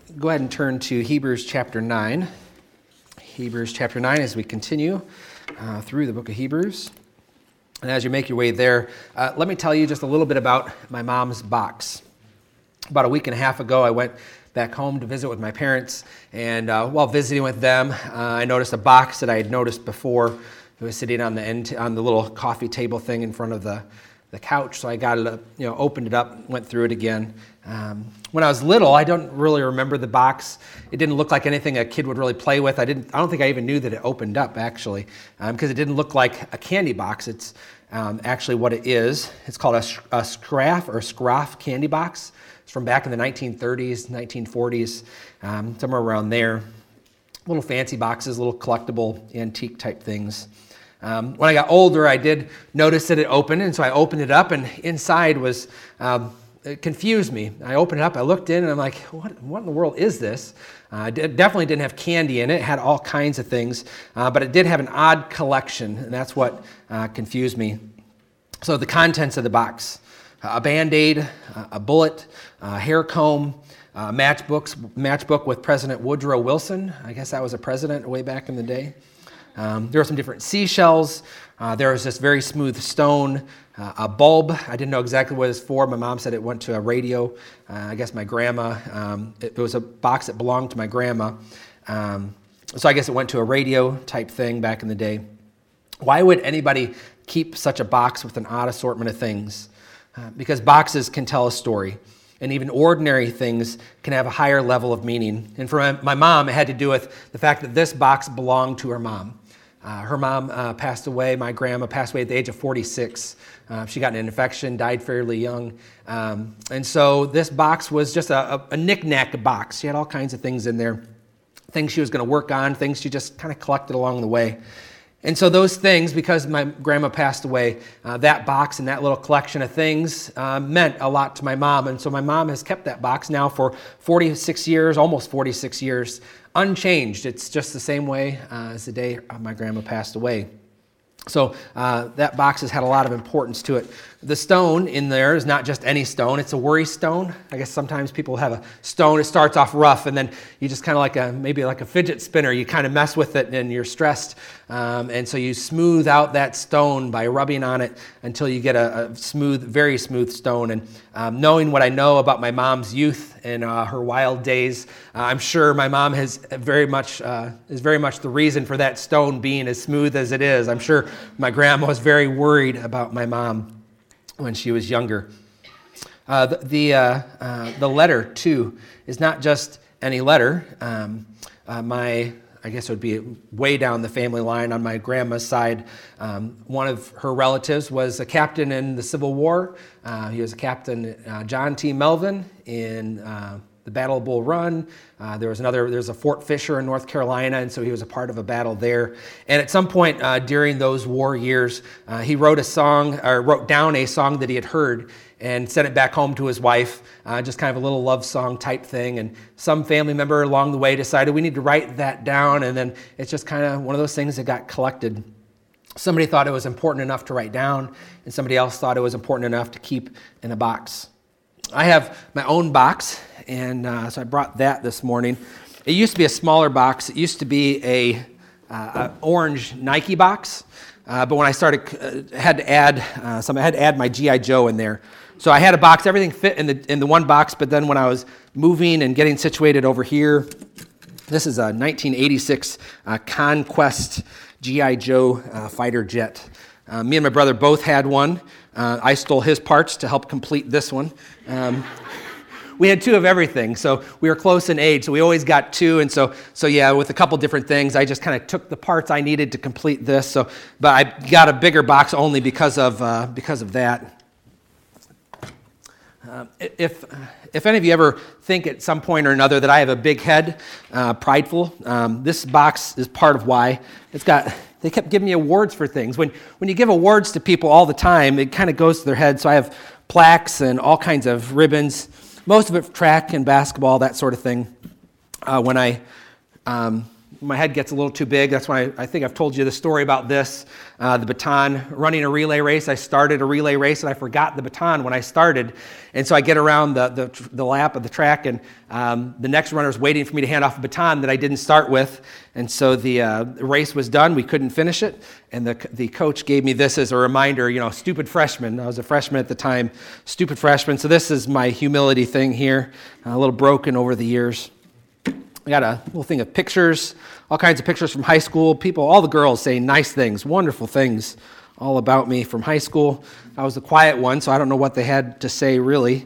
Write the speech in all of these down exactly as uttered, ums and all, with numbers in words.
go ahead and turn to Hebrews chapter nine. Hebrews chapter nine as we continue uh, through the book of Hebrews. And as you make your way there, uh, let me tell you just a little bit about my mom's box. About a week and a half ago, I went back home to visit with my parents, and uh, while visiting with them, uh, I noticed a box that I had noticed before. It was sitting on the end, on the little coffee table thing in front of the, the couch, so I got it up, you know, opened it up, went through it again. Um, when I was little, I don't really remember the box. It didn't look like anything a kid would really play with. I didn't. I don't think I even knew that it opened up, actually, because um, it didn't look like a candy box. It's um, actually what it is. It's called a, a Scraff or Scroff candy box. It's from back in the nineteen thirties, nineteen forties, um, somewhere around there. Little fancy boxes, little collectible antique type things. Um, when I got older, I did notice that it opened, and so I opened it up, and inside was, um, it confused me. I opened it up, I looked in, and I'm like, what, what in the world is this? Uh, it definitely didn't have candy in it. It had all kinds of things, uh, but it did have an odd collection, and that's what uh, confused me. So the contents of the box: a Band-Aid, a bullet, a hair comb, a matchbooks, matchbook with President Woodrow Wilson. I guess that was a president way back in the day. Um, there were some different seashells. Uh, there was this very smooth stone, uh, a bulb. I didn't know exactly what it was for. My mom said it went to a radio. Uh, I guess my grandma, um, it, it was a box that belonged to my grandma. Um, so I guess it went to a radio type thing back in the day. Why would anybody keep such a box with an odd assortment of things? Uh, because boxes can tell a story. And even ordinary things can have a higher level of meaning. And for my, my mom, it had to do with the fact that this box belonged to her mom. Uh, her mom uh, passed away. My grandma passed away at the age of forty-six. Uh, she got an infection, died fairly young. Um, and so this box was just a, a, a knick-knack box. She had all kinds of things in there, things she was going to work on, things she just kind of collected along the way. And so those things, because my grandma passed away, uh, that box and that little collection of things uh, meant a lot to my mom. And so my mom has kept that box now for forty-six years, almost forty-six years, unchanged. It's just the same way uh, as the day my grandma passed away. So uh, that box has had a lot of importance to it. The stone in there is not just any stone. It's a worry stone. I guess sometimes people have a stone. It starts off rough, and then you just kind of like a, maybe like a fidget spinner. You kind of mess with it, and you're stressed. Um, and so you smooth out that stone by rubbing on it until you get a, a smooth, very smooth stone. And um, knowing what I know about my mom's youth and uh, her wild days, uh, I'm sure my mom has very much uh, is very much the reason for that stone being as smooth as it is. I'm sure my grandma was very worried about my mom when she was younger. Uh, the the, uh, uh, the letter, too, is not just any letter. Um, uh, my, I guess it would be way down the family line on my grandma's side. Um, one of her relatives was a captain in the Civil War. Uh, he was a captain, uh, John T. Melvin, in uh, the Battle of Bull Run. Uh, there was another, there's a Fort Fisher in North Carolina, and so he was a part of a battle there. And at some point uh, during those war years, uh, he wrote a song, or wrote down a song that he had heard and sent it back home to his wife, uh, just kind of a little love song type thing. And some family member along the way decided we need to write that down, and then it's just kind of one of those things that got collected. Somebody thought it was important enough to write down, and somebody else thought it was important enough to keep in a box. I have my own box, and uh, so I brought that this morning. It used to be a smaller box. It used to be a, uh, a orange Nike box, uh, but when I started, uh, had to add uh, some. I had to add my G I Joe in there. So I had a box. Everything fit in the in the one box. But then when I was moving and getting situated over here, this is a nineteen eighty-six uh, Conquest G I Joe uh, fighter jet. Uh, me and my brother both had one. Uh, I stole his parts to help complete this one. Um, we had two of everything, so we were close in age, so we always got two. And so, so yeah, with a couple different things, I just kind of took the parts I needed to complete this. So, but I got a bigger box only because of uh, because of that. Uh, if if any of you ever think at some point or another that I have a big head, uh, prideful, um, this box is part of why. It's got. They kept giving me awards for things. When when you give awards to people all the time, it kind of goes to their head. So I have plaques and all kinds of ribbons, most of it for track and basketball, that sort of thing. Uh, when I um, my head gets a little too big. That's why I, I think I've told you the story about this, uh, the baton, running a relay race. I started a relay race, and I forgot the baton when I started. And so I get around the, the, the lap of the track, and um, the next runner is waiting for me to hand off a baton that I didn't start with. And so the uh, race was done. We couldn't finish it. And the, the coach gave me this as a reminder, you know, stupid freshman. I was a freshman at the time, stupid freshman. So this is my humility thing here, a little broken over the years. I got a little thing of pictures, all kinds of pictures from high school. People, all the girls saying nice things, wonderful things all about me from high school. I was the quiet one, so I don't know what they had to say really.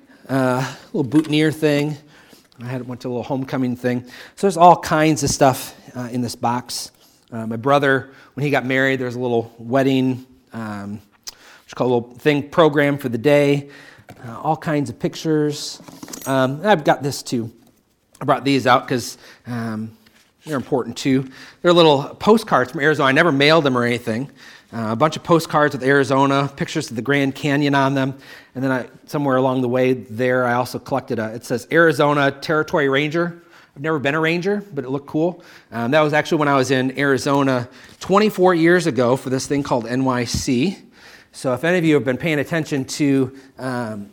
Uh, a little boutonniere thing. I had went to a little homecoming thing. So there's all kinds of stuff uh, in this box. Uh, my brother, when he got married, there's a little wedding, um, what's called a little thing program for the day. Uh, all kinds of pictures. Um, and I've got this too. I brought these out because um, they're important too. They're little postcards from Arizona. I never mailed them or anything. Uh, a bunch of postcards with Arizona, pictures of the Grand Canyon on them. And then I, somewhere along the way there, I also collected a, it says Arizona Territory Ranger. I've never been a ranger, but it looked cool. Um, that was actually when I was in Arizona twenty-four years ago for this thing called N Y C. So if any of you have been paying attention to um,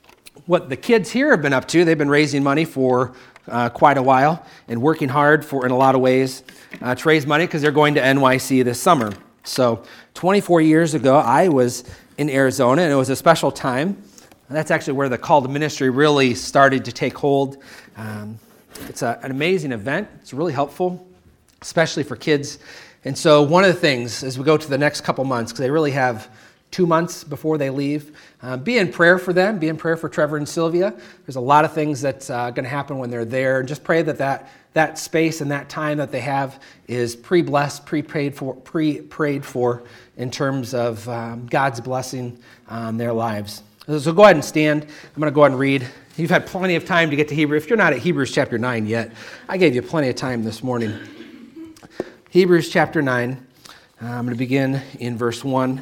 what the kids here have been up to, they've been raising money for Uh, quite a while and working hard for in a lot of ways uh, to raise money because they're going to N Y C this summer. So twenty-four years ago, I was in Arizona, and it was a special time. And that's actually where the call to ministry really started to take hold. Um, it's a, an amazing event. It's really helpful, especially for kids. And so one of the things as we go to the next couple months, because they really have two months before they leave. Uh, be in prayer for them. Be in prayer for Trevor and Sylvia. There's a lot of things that's uh, going to happen when they're there. And just pray that, that that space and that time that they have is pre-blessed, pre-prayed for, pre-prayed for in terms of um, God's blessing on their lives. So go ahead and stand. I'm going to go ahead and read. You've had plenty of time to get to Hebrew. If you're not at Hebrews chapter nine yet, I gave you plenty of time this morning. Hebrews chapter nine. Uh, I'm going to begin in verse one.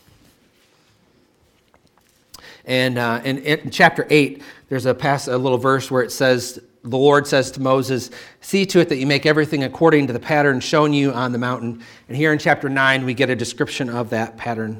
And uh, in, in chapter eight, there's a, pass, a little verse where it says, the Lord says to Moses, see to it that you make everything according to the pattern shown you on the mountain. And here in chapter nine, we get a description of that pattern.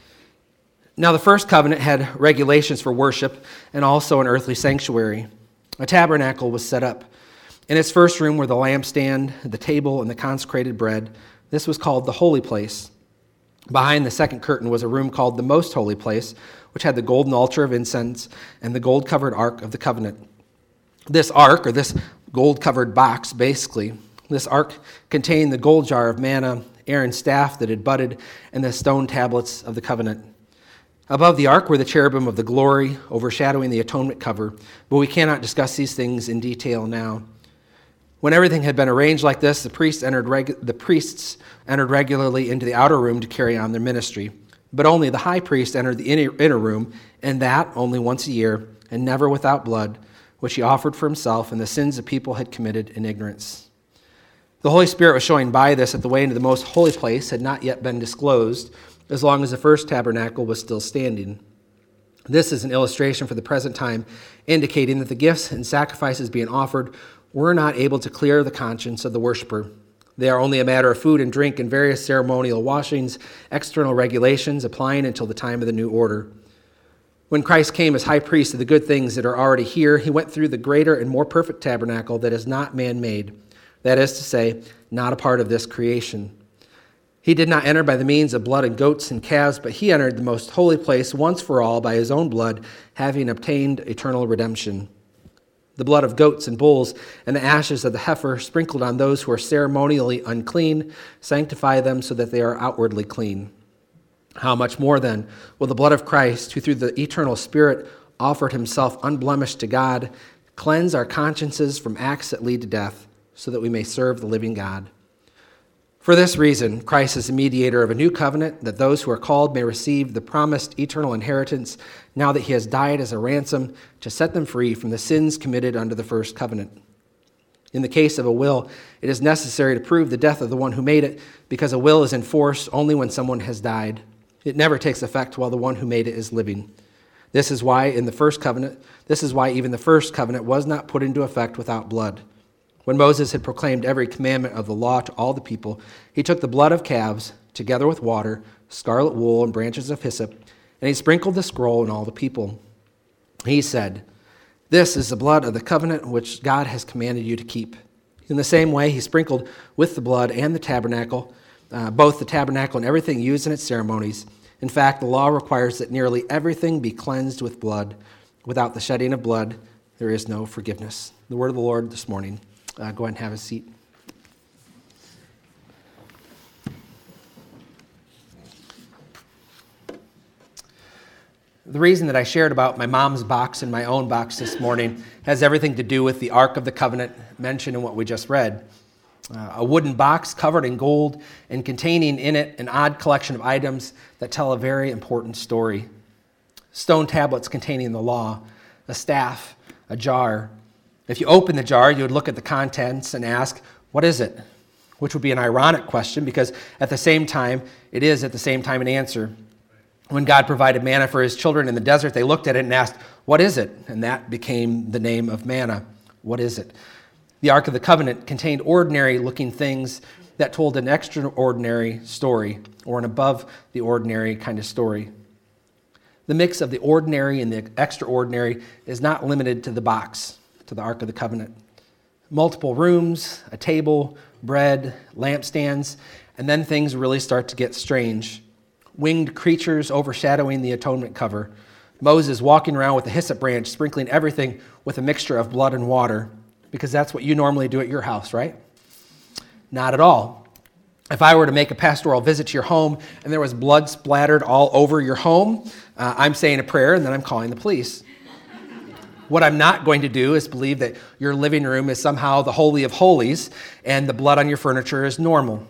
Now the first covenant had regulations for worship and also an earthly sanctuary. A tabernacle was set up. In its first room were the lampstand, the table, and the consecrated bread. This was called the holy place. Behind the second curtain was a room called the most holy place, which had the golden altar of incense and the gold-covered ark of the covenant. This ark, or this gold-covered box, basically, this ark contained the gold jar of manna, Aaron's staff that had budded, and the stone tablets of the covenant. Above the ark were the cherubim of the glory, overshadowing the atonement cover, but we cannot discuss these things in detail now. When everything had been arranged like this, the priests entered, regu- the priests entered regularly into the outer room to carry on their ministry. But only the high priest entered the inner, inner room, and that only once a year, and never without blood, which he offered for himself and the sins the people had committed in ignorance. The Holy Spirit was showing by this that the way into the most holy place had not yet been disclosed, as long as the first tabernacle was still standing. This is an illustration for the present time, indicating that the gifts and sacrifices being offered were not able to clear the conscience of the worshiper. They are only a matter of food and drink and various ceremonial washings, external regulations applying until the time of the new order. When Christ came as high priest of the good things that are already here, he went through the greater and more perfect tabernacle that is not man-made, that is to say, not a part of this creation. He did not enter by the means of blood and goats and calves, but he entered the most holy place once for all by his own blood, having obtained eternal redemption. The blood of goats and bulls and the ashes of the heifer sprinkled on those who are ceremonially unclean sanctify them so that they are outwardly clean. How much more then will the blood of Christ, who through the eternal Spirit offered himself unblemished to God, cleanse our consciences from acts that lead to death, so that we may serve the living God? For this reason, Christ is the mediator of a new covenant, that those who are called may receive the promised eternal inheritance, now that he has died as a ransom to set them free from the sins committed under the first covenant. In the case of a will, it is necessary to prove the death of the one who made it, because a will is in force only when someone has died. It never takes effect while the one who made it is living. This is why in the first covenant, this is why even the first covenant was not put into effect without blood. When Moses had proclaimed every commandment of the law to all the people, he took the blood of calves, together with water, scarlet wool, and branches of hyssop, and he sprinkled the scroll on all the people. He said, "This is the blood of the covenant which God has commanded you to keep." In the same way, he sprinkled with the blood and the tabernacle, uh, both the tabernacle and everything used in its ceremonies. In fact, the law requires that nearly everything be cleansed with blood. Without the shedding of blood, there is no forgiveness. The word of the Lord this morning. Uh, go ahead and have a seat. The reason that I shared about my mom's box and my own box this morning has everything to do with the Ark of the Covenant mentioned in what we just read. Uh, a wooden box covered in gold and containing in it an odd collection of items that tell a very important story. Stone tablets containing the law, a staff, a jar. If you open the jar, you would look at the contents and ask, "What is it?" Which would be an ironic question because at the same time, it is at the same time an answer. When God provided manna for his children in the desert, they looked at it and asked, "What is it?" And that became the name of manna. What is it? The Ark of the Covenant contained ordinary-looking things that told an extraordinary story, or an above-the-ordinary kind of story. The mix of the ordinary and the extraordinary is not limited to the box, to the Ark of the Covenant. Multiple rooms, a table, bread, lampstands, and then things really start to get strange. Winged creatures overshadowing the atonement cover. Moses walking around with a hyssop branch, sprinkling everything with a mixture of blood and water, because that's what you normally do at your house, right? Not at all. If I were to make a pastoral visit to your home and there was blood splattered all over your home, uh, I'm saying a prayer and then I'm calling the police. What I'm not going to do is believe that your living room is somehow the Holy of Holies and the blood on your furniture is normal.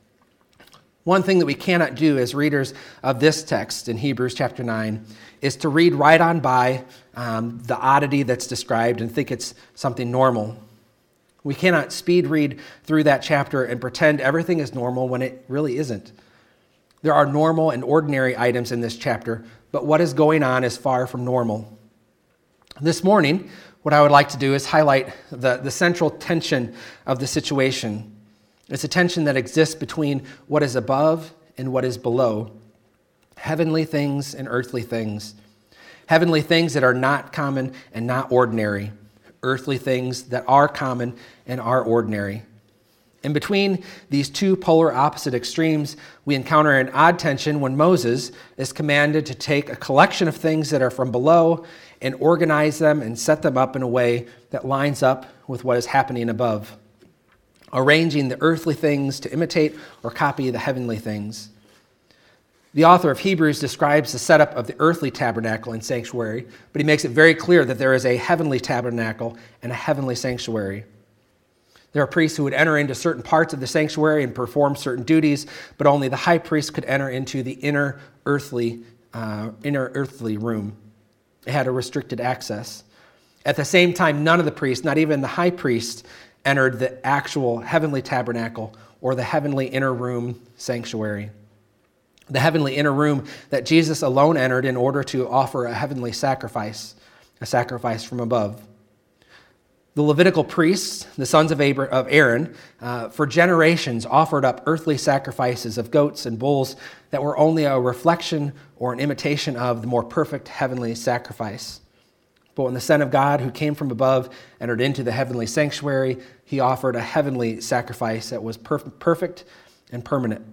One thing that we cannot do as readers of this text in Hebrews chapter nine is to read right on by um, the oddity that's described and think it's something normal. We cannot speed read through that chapter and pretend everything is normal when it really isn't. There are normal and ordinary items in this chapter, but what is going on is far from normal. This morning, what I would like to do is highlight the, the central tension of the situation. It's a tension that exists between what is above and what is below. Heavenly things and earthly things. Heavenly things that are not common and not ordinary. Earthly things that are common and are ordinary. In between these two polar opposite extremes, we encounter an odd tension when Moses is commanded to take a collection of things that are from below and organize them and set them up in a way that lines up with what is happening above, arranging the earthly things to imitate or copy the heavenly things. The author of Hebrews describes the setup of the earthly tabernacle and sanctuary, but he makes it very clear that there is a heavenly tabernacle and a heavenly sanctuary. There are priests who would enter into certain parts of the sanctuary and perform certain duties, but only the high priest could enter into the inner earthly, uh, inner earthly room. It had a restricted access. At the same time, none of the priests, not even the high priest, entered the actual heavenly tabernacle or the heavenly inner room sanctuary. The heavenly inner room that Jesus alone entered in order to offer a heavenly sacrifice, a sacrifice from above. The Levitical priests, the sons of Aaron, uh, for generations offered up earthly sacrifices of goats and bulls that were only a reflection or an imitation of the more perfect heavenly sacrifice. But when the Son of God, who came from above, entered into the heavenly sanctuary, he offered a heavenly sacrifice that was perf- perfect and permanent.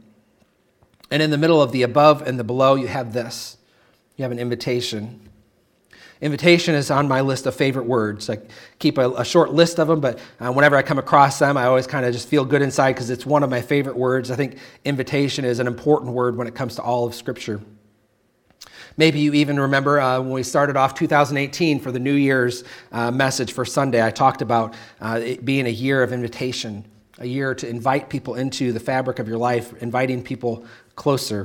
And in the middle of the above and the below, you have this. You have an invitation. Invitation is on my list of favorite words. I keep a, a short list of them, but uh, whenever I come across them, I always kind of just feel good inside because it's one of my favorite words. I think invitation is an important word when it comes to all of Scripture. Maybe you even remember uh, when we started off two thousand eighteen for the New Year's uh, message for Sunday, I talked about uh, it being a year of invitation, a year to invite people into the fabric of your life, inviting people closer.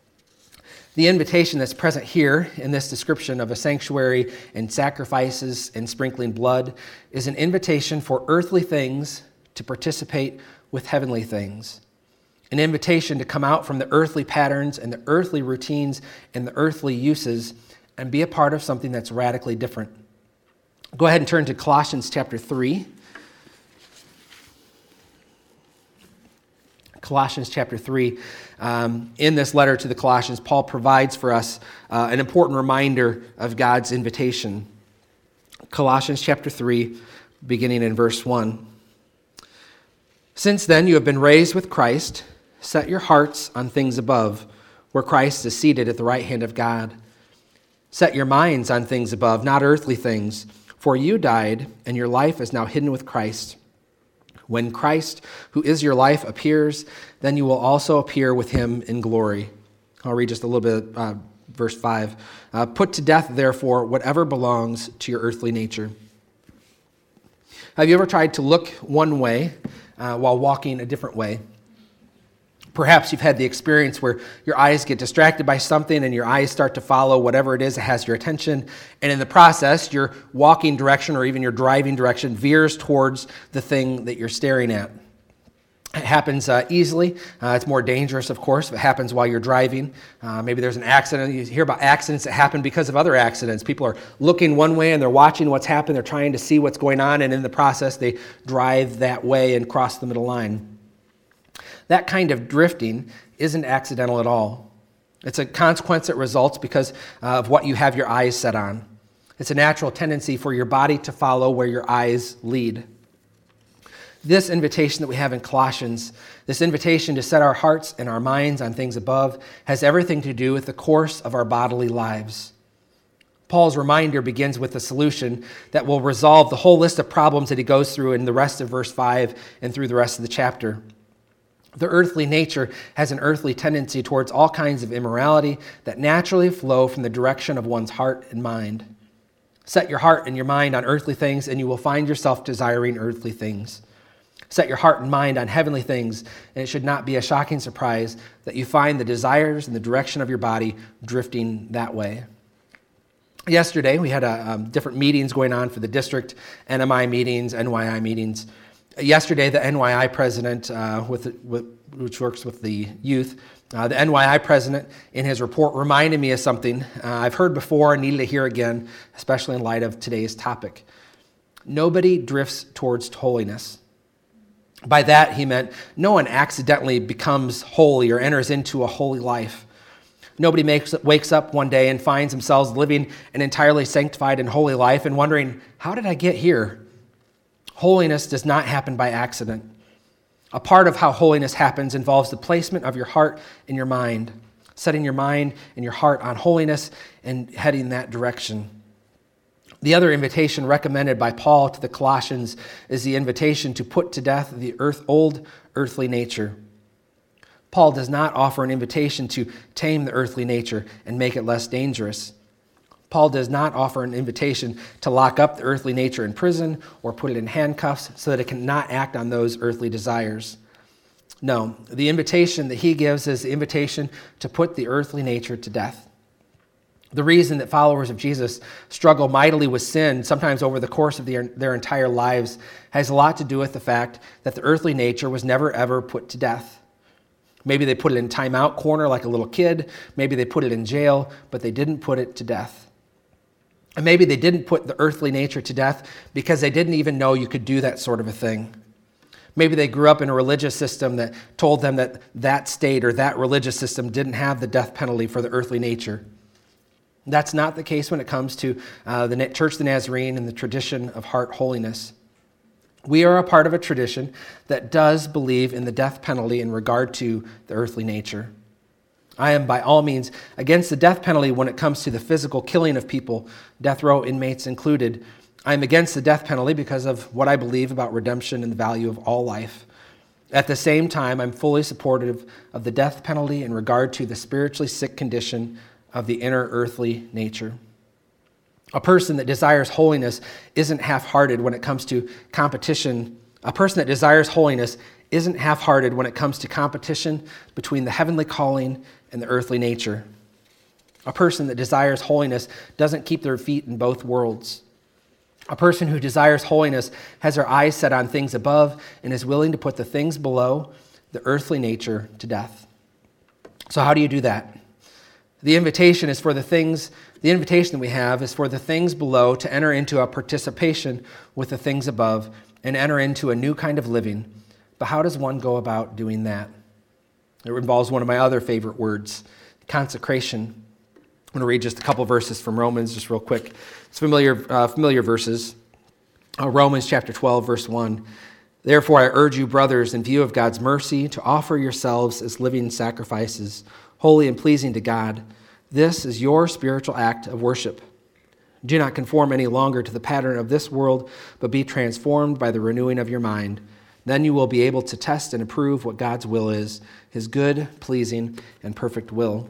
The invitation that's present here in this description of a sanctuary and sacrifices and sprinkling blood is an invitation for earthly things to participate with heavenly things. An invitation to come out from the earthly patterns and the earthly routines and the earthly uses and be a part of something that's radically different. Go ahead and turn to Colossians chapter three. Colossians chapter three. Um, in this letter to the Colossians, Paul provides for us uh, an important reminder of God's invitation. Colossians chapter three, beginning in verse one. Since then you have been raised with Christ, set your hearts on things above, where Christ is seated at the right hand of God. Set your minds on things above, not earthly things, for you died, and your life is now hidden with Christ. When Christ, who is your life, appears, then you will also appear with him in glory. I'll read just a little bit, uh, verse five. Uh, Put to death, therefore, whatever belongs to your earthly nature. Have you ever tried to look one way uh, while walking a different way? Perhaps you've had the experience where your eyes get distracted by something and your eyes start to follow whatever it is that has your attention. And in the process, your walking direction or even your driving direction veers towards the thing that you're staring at. It happens uh, easily. Uh, it's more dangerous, of course, if it happens while you're driving. Uh, maybe there's an accident. You hear about accidents that happen because of other accidents. People are looking one way and they're watching what's happening. They're trying to see what's going on. And in the process, they drive that way and cross the middle line. That kind of drifting isn't accidental at all. It's a consequence that results because of what you have your eyes set on. It's a natural tendency for your body to follow where your eyes lead. This invitation that we have in Colossians, this invitation to set our hearts and our minds on things above, has everything to do with the course of our bodily lives. Paul's reminder begins with a solution that will resolve the whole list of problems that he goes through in the rest of verse five and through the rest of the chapter. The earthly nature has an earthly tendency towards all kinds of immorality that naturally flow from the direction of one's heart and mind. Set your heart and your mind on earthly things, and you will find yourself desiring earthly things. Set your heart and mind on heavenly things, and it should not be a shocking surprise that you find the desires and the direction of your body drifting that way. Yesterday, we had a, um, different meetings going on for the district, N M I meetings, N Y I meetings. Yesterday, the N Y I president, uh, with, with, which works with the youth, uh, the N Y I president, in his report, reminded me of something uh, I've heard before and needed to hear again, especially in light of today's topic. Nobody drifts towards holiness. By that, he meant no one accidentally becomes holy or enters into a holy life. Nobody makes, wakes up one day and finds themselves living an entirely sanctified and holy life and wondering, how did I get here? Holiness does not happen by accident. A part of how holiness happens involves the placement of your heart and your mind, setting your mind and your heart on holiness and heading that direction. The other invitation recommended by Paul to the Colossians is the invitation to put to death the earth, old earthly nature. Paul does not offer an invitation to tame the earthly nature and make it less dangerous. Paul does not offer an invitation to lock up the earthly nature in prison or put it in handcuffs so that it cannot act on those earthly desires. No, the invitation that he gives is the invitation to put the earthly nature to death. The reason that followers of Jesus struggle mightily with sin, sometimes over the course of their, their entire lives, has a lot to do with the fact that the earthly nature was never ever put to death. Maybe they put it in timeout corner like a little kid. Maybe they put it in jail, but they didn't put it to death. And maybe they didn't put the earthly nature to death because they didn't even know you could do that sort of a thing. Maybe they grew up in a religious system that told them that that state or that religious system didn't have the death penalty for the earthly nature. That's not the case when it comes to uh, the Church of the Nazarene and the tradition of heart holiness. We are a part of a tradition that does believe in the death penalty in regard to the earthly nature. I am by all means against the death penalty when it comes to the physical killing of people, death row inmates included. I am against the death penalty because of what I believe about redemption and the value of all life. At the same time, I'm fully supportive of the death penalty in regard to the spiritually sick condition of the inner earthly nature. A person that desires holiness isn't half-hearted when it comes to competition. A person that desires holiness isn't half-hearted when it comes to competition between the heavenly calling and the earthly nature. A person that desires holiness doesn't keep their feet in both worlds. A person who desires holiness has their eyes set on things above and is willing to put the things below, the earthly nature, to death. So how do you do that? The invitation is for the things, the invitation that we have is for the things below to enter into a participation with the things above and enter into a new kind of living. But how does one go about doing that? It involves one of my other favorite words, consecration. I'm going to read just a couple verses from Romans, just real quick. It's familiar, uh, familiar verses. Uh, Romans chapter twelve, verse one. Therefore, I urge you, brothers, in view of God's mercy, to offer yourselves as living sacrifices, holy and pleasing to God. This is your spiritual act of worship. Do not conform any longer to the pattern of this world, but be transformed by the renewing of your mind. Then you will be able to test and approve what God's will is, his good, pleasing, and perfect will.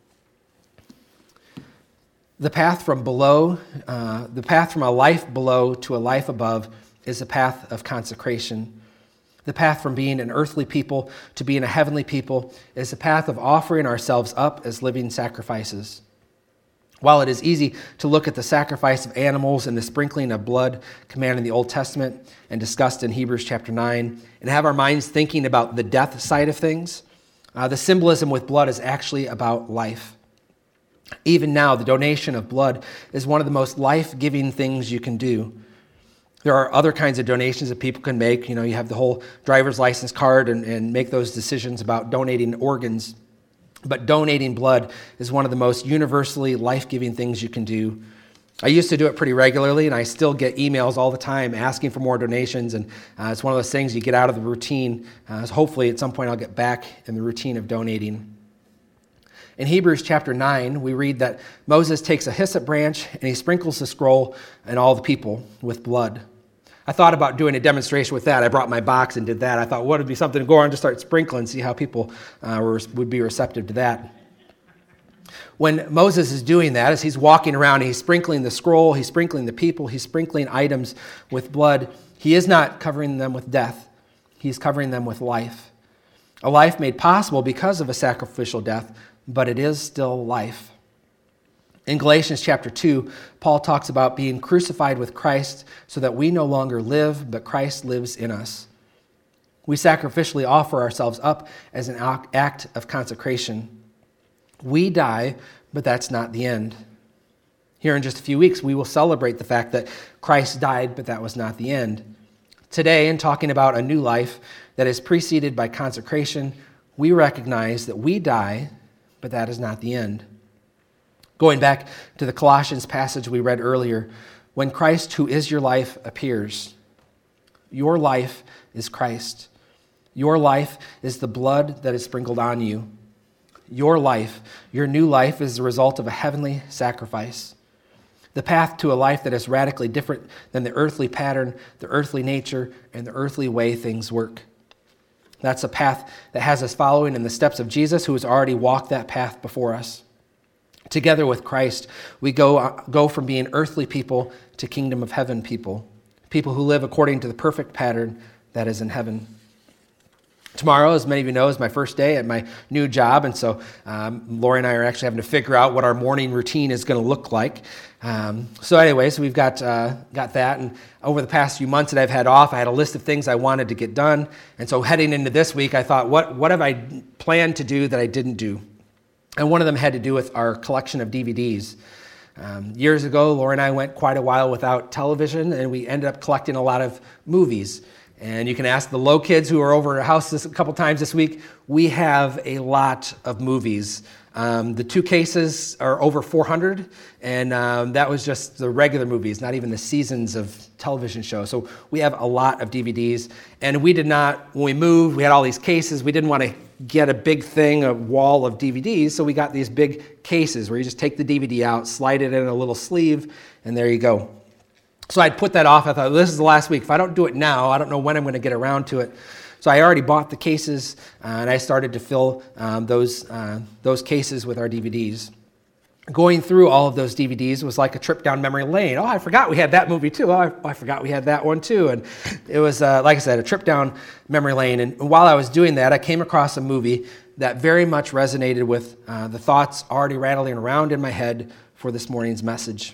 The path from below, uh, the path from a life below to a life above is a path of consecration. The path from being an earthly people to being a heavenly people is a path of offering ourselves up as living sacrifices. While it is easy to look at the sacrifice of animals and the sprinkling of blood commanded in the Old Testament and discussed in Hebrews chapter nine, and have our minds thinking about the death side of things, uh, the symbolism with blood is actually about life. Even now, the donation of blood is one of the most life-giving things you can do. There are other kinds of donations that people can make. You know, you have the whole driver's license card and, and make those decisions about donating organs. But donating blood is one of the most universally life-giving things you can do. I used to do it pretty regularly, and I still get emails all the time asking for more donations. And uh, it's one of those things you get out of the routine. Uh, so hopefully at some point I'll get back in the routine of donating. In Hebrews chapter nine, we read that Moses takes a hyssop branch and he sprinkles the scroll and all the people with blood. I thought about doing a demonstration with that. I brought my box and did that. I thought, what would be something to go on and just start sprinkling, see how people uh, were, would be receptive to that. When Moses is doing that, as he's walking around, he's sprinkling the scroll, he's sprinkling the people, he's sprinkling items with blood, he is not covering them with death. He's covering them with life. A life made possible because of a sacrificial death, but it is still life. In Galatians chapter two, Paul talks about being crucified with Christ so that we no longer live, but Christ lives in us. We sacrificially offer ourselves up as an act of consecration. We die, but that's not the end. Here in just a few weeks, we will celebrate the fact that Christ died, but that was not the end. Today, in talking about a new life that is preceded by consecration, we recognize that we die, but that is not the end. Going back to the Colossians passage we read earlier, when Christ, who is your life, appears, your life is Christ. Your life is the blood that is sprinkled on you. Your life, your new life, is the result of a heavenly sacrifice. The path to a life that is radically different than the earthly pattern, the earthly nature, and the earthly way things work. That's a path that has us following in the steps of Jesus, who has already walked that path before us. Together with Christ, we go, go from being earthly people to kingdom of heaven people, people who live according to the perfect pattern that is in heaven. Tomorrow, as many of you know, is my first day at my new job, and so um, Lori and I are actually having to figure out what our morning routine is going to look like. Um, so anyway, so we've got uh, got that, and over the past few months that I've had off, I had a list of things I wanted to get done, and so heading into this week, I thought, what what have I planned to do that I didn't do? And one of them had to do with our collection of D V Ds. Um, years ago, Lori and I went quite a while without television, and we ended up collecting a lot of movies. And you can ask the Low kids who are over at our house this, a couple times this week. We have a lot of movies. Um, the two cases are over four hundred, and um, that was just the regular movies, not even the seasons of television shows. So we have a lot of D V Ds, and we did not, when we moved, we had all these cases. We didn't want to get a big thing, a wall of D V Ds, so we got these big cases where you just take the D V D out, slide it in a little sleeve, and there you go. So I'd put that off. I thought, this is the last week. If I don't do it now, I don't know when I'm going to get around to it. So I already bought the cases, uh, and I started to fill um, those uh, those cases with our D V Ds. Going through all of those D V Ds was like a trip down memory lane. Oh, I forgot we had that movie too. Oh, I, I forgot we had that one too. And it was, uh, like I said, a trip down memory lane. And while I was doing that, I came across a movie that very much resonated with uh, the thoughts already rattling around in my head for this morning's message.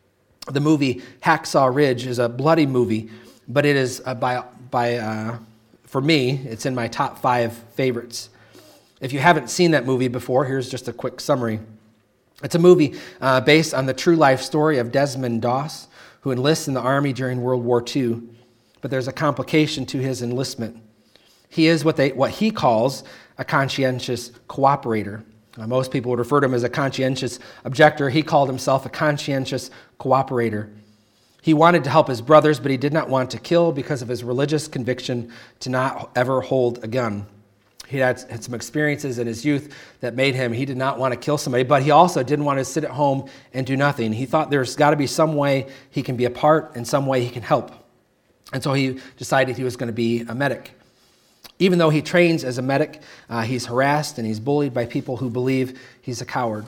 The movie Hacksaw Ridge is a bloody movie, but it is uh, by by uh, for me, it's in my top five favorites. If you haven't seen that movie before, here's just a quick summary. It's a movie uh, based on the true life story of Desmond Doss, who enlists in the Army during World War Two, but there's a complication to his enlistment. He is what they what he calls a conscientious cooperator. Uh, most people would refer to him as a conscientious objector. He called himself a conscientious cooperator. He wanted to help his brothers, but he did not want to kill because of his religious conviction to not ever hold a gun. He had, had some experiences in his youth that made him, he did not want to kill somebody, but he also didn't want to sit at home and do nothing. He thought there's got to be some way he can be a part and some way he can help. And so he decided he was going to be a medic. Even though he trains as a medic, uh, he's harassed and he's bullied by people who believe he's a coward.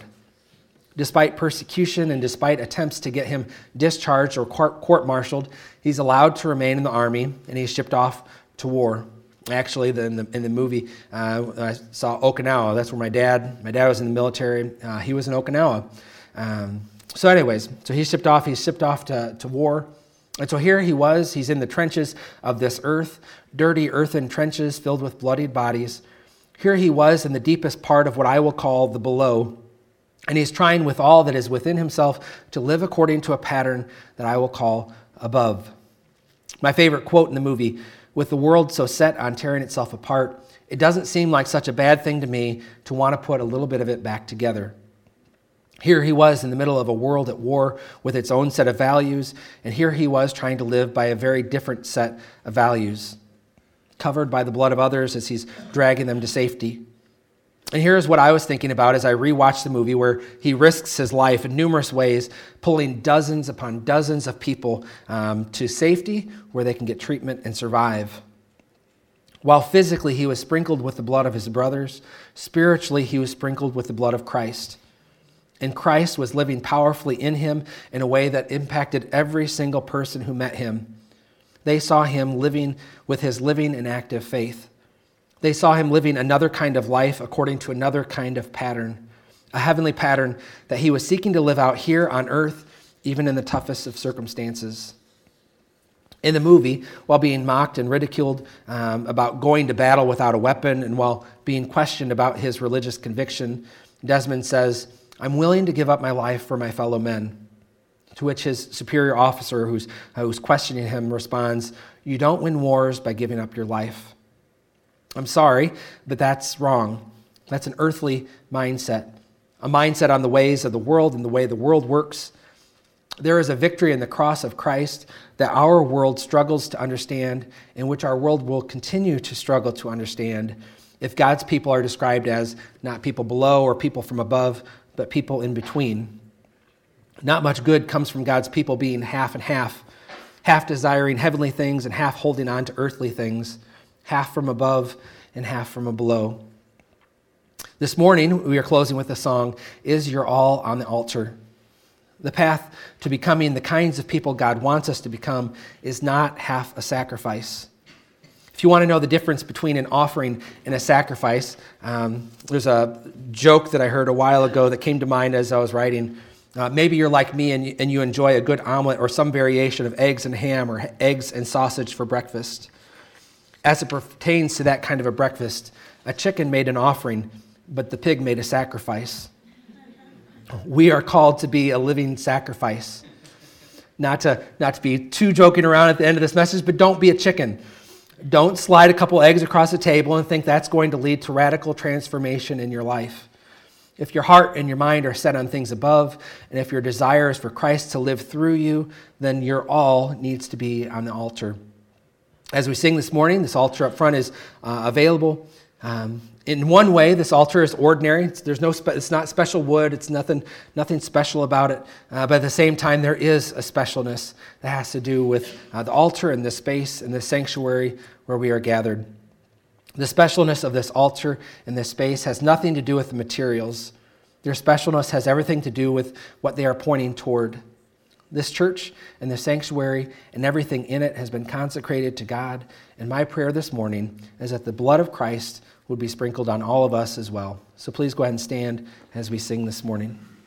Despite persecution and despite attempts to get him discharged or court-martialed, he's allowed to remain in the army and he's shipped off to war. Actually, the, in, the, in the movie, uh, I saw Okinawa. That's where my dad, my dad was in the military. Uh, he was in Okinawa. Um, so anyways, so he's shipped off. He's shipped off to, to war. And so here he was. He's in the trenches of this earth, dirty earthen trenches filled with bloodied bodies. Here he was in the deepest part of what I will call the below. And he's trying with all that is within himself to live according to a pattern that I will call above. My favorite quote in the movie, with the world so set on tearing itself apart, it doesn't seem like such a bad thing to me to want to put a little bit of it back together. Here he was in the middle of a world at war with its own set of values, and here he was trying to live by a very different set of values, covered by the blood of others as he's dragging them to safety. And here's what I was thinking about as I rewatched the movie, where he risks his life in numerous ways, pulling dozens upon dozens of people um, to safety where they can get treatment and survive. While physically he was sprinkled with the blood of his brothers, spiritually he was sprinkled with the blood of Christ. And Christ was living powerfully in him in a way that impacted every single person who met him. They saw him living with his living and active faith. They saw him living another kind of life according to another kind of pattern, a heavenly pattern that he was seeking to live out here on earth, even in the toughest of circumstances. In the movie, while being mocked and ridiculed um, about going to battle without a weapon, and while being questioned about his religious conviction, Desmond says, "I'm willing to give up my life for my fellow men." To which his superior officer, who's, uh, who's questioning him, responds, "You don't win wars by giving up your life." I'm sorry, but that's wrong. That's an earthly mindset, a mindset on the ways of the world and the way the world works. There is a victory in the cross of Christ that our world struggles to understand, in which our world will continue to struggle to understand if God's people are described as not people below or people from above, but people in between. Not much good comes from God's people being half and half, half desiring heavenly things and half holding on to earthly things, half from above and half from below. This morning, we are closing with the song, "Is Your All on the Altar?" The path to becoming the kinds of people God wants us to become is not half a sacrifice. If you want to know the difference between an offering and a sacrifice, um, there's a joke that I heard a while ago that came to mind as I was writing. Uh, maybe you're like me and you, and you enjoy a good omelet or some variation of eggs and ham or eggs and sausage for breakfast. As it pertains to that kind of a breakfast, a chicken made an offering, but the pig made a sacrifice. We are called to be a living sacrifice. Not to, not to be too joking around at the end of this message, but don't be a chicken. Don't slide a couple eggs across the table and think that's going to lead to radical transformation in your life. If your heart and your mind are set on things above, and if your desire is for Christ to live through you, then your all needs to be on the altar. As we sing this morning, this altar up front is uh, available. Um, in one way, this altar is ordinary. It's, there's no, spe- it's not special wood. It's nothing, nothing special about it. Uh, but at the same time, there is a specialness that has to do with uh, the altar and the space and the sanctuary where we are gathered. The specialness of this altar and this space has nothing to do with the materials. Their specialness has everything to do with what they are pointing toward. This church and the sanctuary and everything in it has been consecrated to God. And my prayer this morning is that the blood of Christ would be sprinkled on all of us as well. So please go ahead and stand as we sing this morning.